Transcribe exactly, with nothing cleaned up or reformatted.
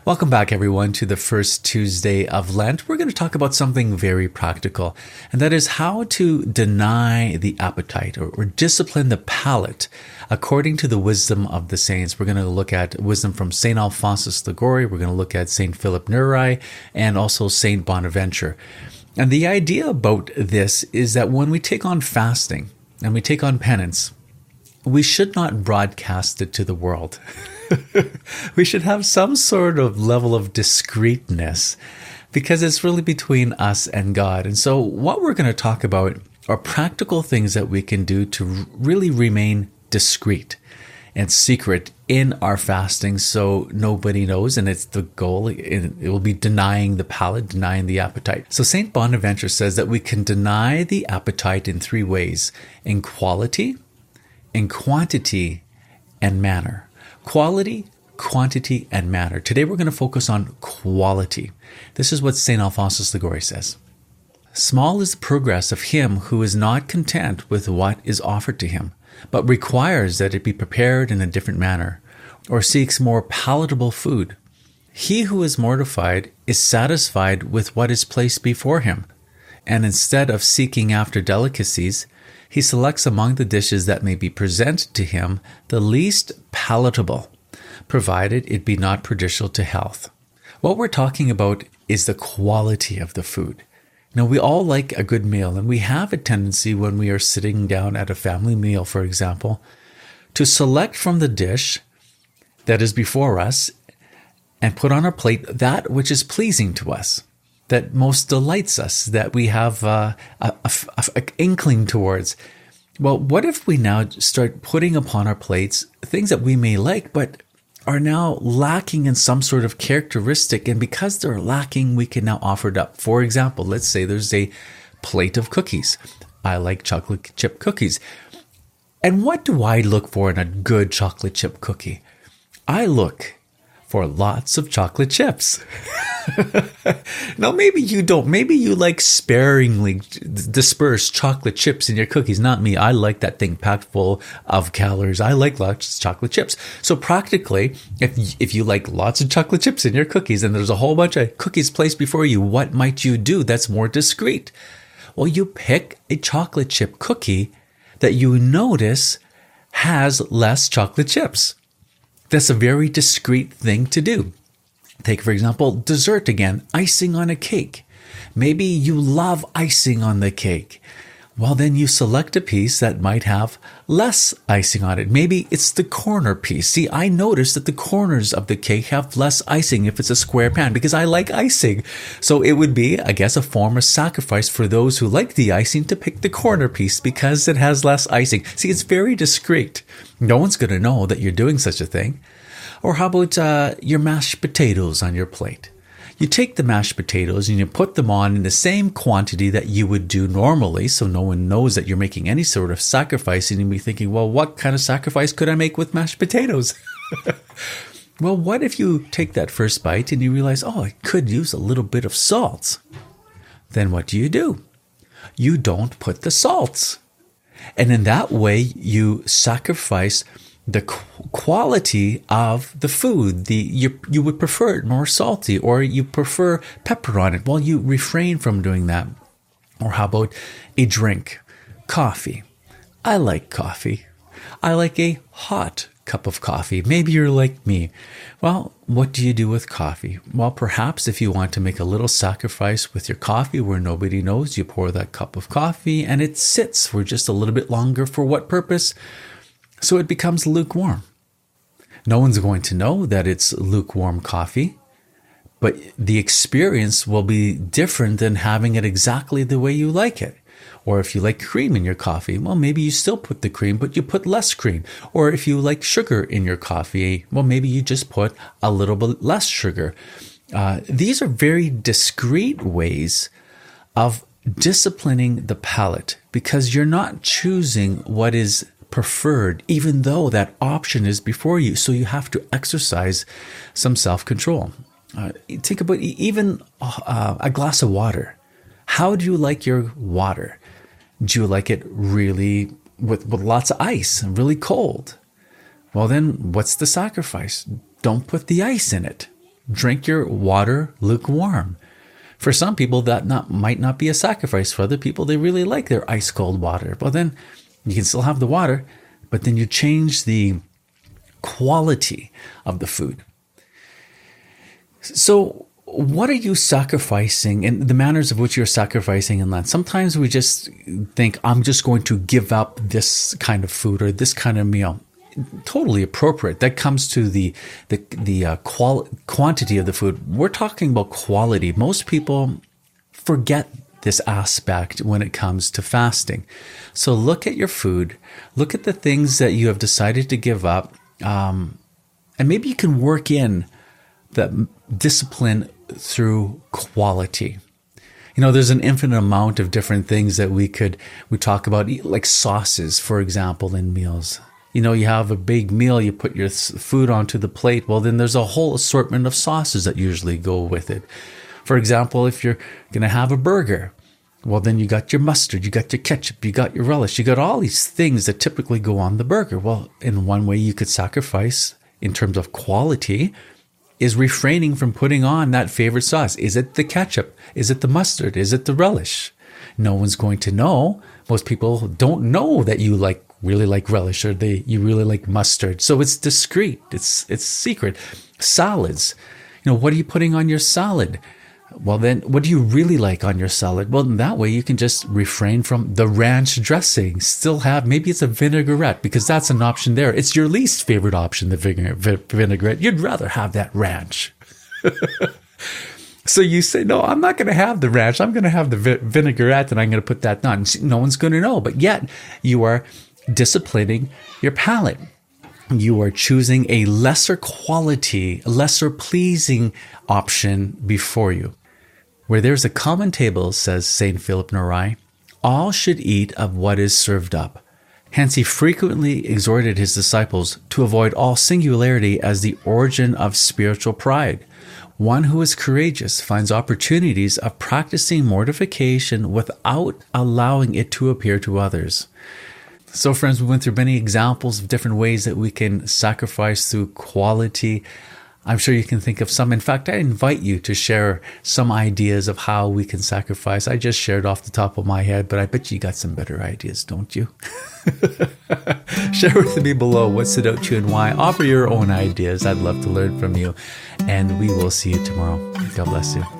Welcome back, everyone, to the first Tuesday of Lent. We're going to talk about something very practical, and that is how to deny the appetite or, or discipline the palate according to the wisdom of the saints. We're going to look at wisdom from Saint Alphonsus Liguori. We're going to look at Saint Philip Neri and also Saint Bonaventure. And the idea about this is that when we take on fasting and we take on penance, we should not broadcast it to the world. We should have some sort of level of discreetness because it's really between us and God. And so what we're going to talk about are practical things that we can do to really remain discreet and secret in our fasting so nobody knows. And it's the goal. It will be denying the palate, denying the appetite. So Saint Bonaventure says that we can deny the appetite in three ways: in quality, in quantity, and manner. Quality, quantity, and manner. Today we're going to focus on quality. This is what Saint Alphonsus Liguori says. Small is the progress of him who is not content with what is offered to him, but requires that it be prepared in a different manner, or seeks more palatable food. He who is mortified is satisfied with what is placed before him, and instead of seeking after delicacies, he selects among the dishes that may be presented to him the least palatable, provided it be not prejudicial to health. What we're talking about is the quality of the food. Now, we all like a good meal, and we have a tendency when we are sitting down at a family meal, for example, to select from the dish that is before us and put on our plate that which is pleasing to us, that most delights us, that we have uh, a, a, a, a inkling towards. Well, what if we now start putting upon our plates things that we may like, but are now lacking in some sort of characteristic, and because they're lacking, we can now offer it up. For example, let's say there's a plate of cookies. I like chocolate chip cookies. And what do I look for in a good chocolate chip cookie? I look for lots of chocolate chips. Now, maybe you don't. Maybe you like sparingly dispersed chocolate chips in your cookies. Not me. I like that thing packed full of calories. I like lots of chocolate chips. So practically, if if you like lots of chocolate chips in your cookies and there's a whole bunch of cookies placed before you, what might you do that's more discreet? Well, you pick a chocolate chip cookie that you notice has less chocolate chips. That's a very discreet thing to do. Take, for example, dessert again, icing on a cake. Maybe you love icing on the cake. Well, then you select a piece that might have less icing on it. Maybe it's the corner piece. See, I noticed that the corners of the cake have less icing if it's a square pan because I like icing. So it would be, I guess, a form of sacrifice for those who like the icing to pick the corner piece because it has less icing. See, it's very discreet. No one's going to know that you're doing such a thing. Or how about uh, your mashed potatoes on your plate? You take the mashed potatoes and you put them on in the same quantity that you would do normally, so no one knows that you're making any sort of sacrifice, and you'll be thinking, well, what kind of sacrifice could I make with mashed potatoes? Well, what if you take that first bite and you realize, oh, I could use a little bit of salt? Then what do you do? You don't put the salts. And in that way, you sacrifice the quality of the food. The you you would prefer it more salty, or you prefer pepper on it. Well, you refrain from doing that. Or how about a drink? Coffee. I like coffee. I like a hot cup of coffee. Maybe you're like me. Well, what do you do with coffee? Well, perhaps if you want to make a little sacrifice with your coffee where nobody knows, you pour that cup of coffee and it sits for just a little bit longer. For what purpose? So it becomes lukewarm. No one's going to know that it's lukewarm coffee, but the experience will be different than having it exactly the way you like it. Or if you like cream in your coffee, well, maybe you still put the cream, but you put less cream. Or if you like sugar in your coffee, well, maybe you just put a little bit less sugar. Uh, these are very discreet ways of disciplining the palate because you're not choosing what is preferred, even though that option is before you. So you have to exercise some self-control. Uh, think about even uh, a glass of water. How do you like your water? Do you like it really with, with lots of ice and really cold? Well, then what's the sacrifice? Don't put the ice in it. drink your water lukewarm. For some people, that not might not be a sacrifice. For other people, they really like their ice cold water. Well, then you can still have the water, but then you change the quality of the food. So what are you sacrificing, and the manners of which you're sacrificing in Lent? Sometimes we just think, I'm just going to give up this kind of food or this kind of meal. Totally appropriate. That comes to the the the uh, qual- quantity of the food. We're talking about quality. Most people forget this aspect when it comes to fasting. So look at your food. Look at the things that you have decided to give up, um, and maybe you can work in that discipline through quality. You know, there's an infinite amount of different things that we could, we talk about, like sauces, for example, in meals. You know, you have a big meal, you put your food onto the plate. Well, then there's a whole assortment of sauces that usually go with it. For example, if you're going to have a burger, well, then you got your mustard, you got your ketchup, you got your relish, you got all these things that typically go on the burger. Well, in one way you could sacrifice in terms of quality is refraining from putting on that favorite sauce. Is it the ketchup? Is it the mustard? Is it the relish? No one's going to know. Most people don't know that you like really like relish or they you really like mustard. So it's discreet. It's it's secret. Salads. You know, what are you putting on your salad? Well, then, what do you really like on your salad? Well, in that way, you can just refrain from the ranch dressing. Still have, maybe it's a vinaigrette, because that's an option there. It's your least favorite option, the vinaigrette. You'd rather have that ranch. So you say, no, I'm not going to have the ranch. I'm going to have the vi- vinaigrette, and I'm going to put that on. No one's going to know. But yet, you are disciplining your palate. You are choosing a lesser quality, lesser pleasing option before you. Where there's a common table, says Saint Philip Neri, all should eat of what is served up. Hence he frequently exhorted his disciples to avoid all singularity as the origin of spiritual pride. One who is courageous finds opportunities of practicing mortification without allowing it to appear to others. So friends, we went through many examples of different ways that we can sacrifice through quality. I'm sure you can think of some. In fact, I invite you to share some ideas of how we can sacrifice. I just shared off the top of my head, but I bet you got some better ideas, don't you? Share with me below what stood out to you and why. Offer your own ideas. I'd love to learn from you. And we will see you tomorrow. God bless you.